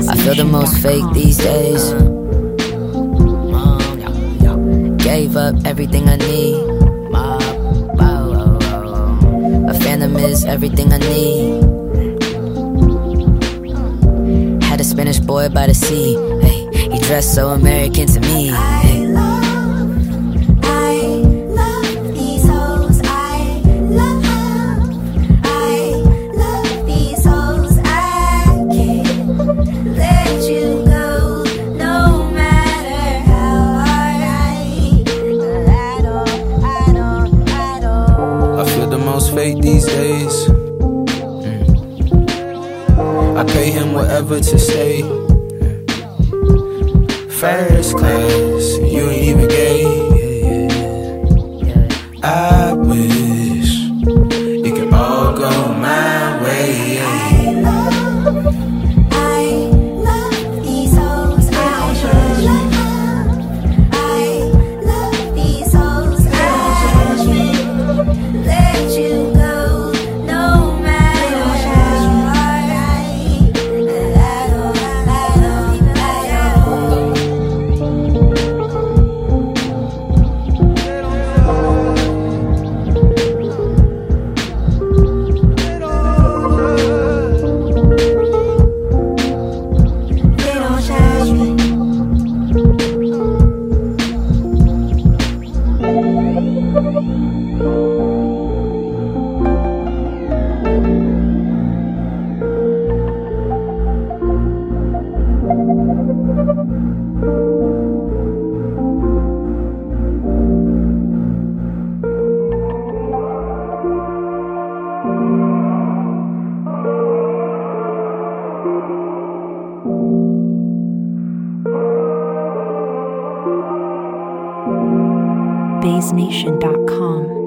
I feel the most fake these days. Gave up everything I need. A phantom is everything I need. Had a Spanish boy by the sea. Hey, he dressed so American to me. Hey. Fake these days. I pay him whatever to stay. First class, you ain't even gay. I wish it could all go my way. BaseNation.com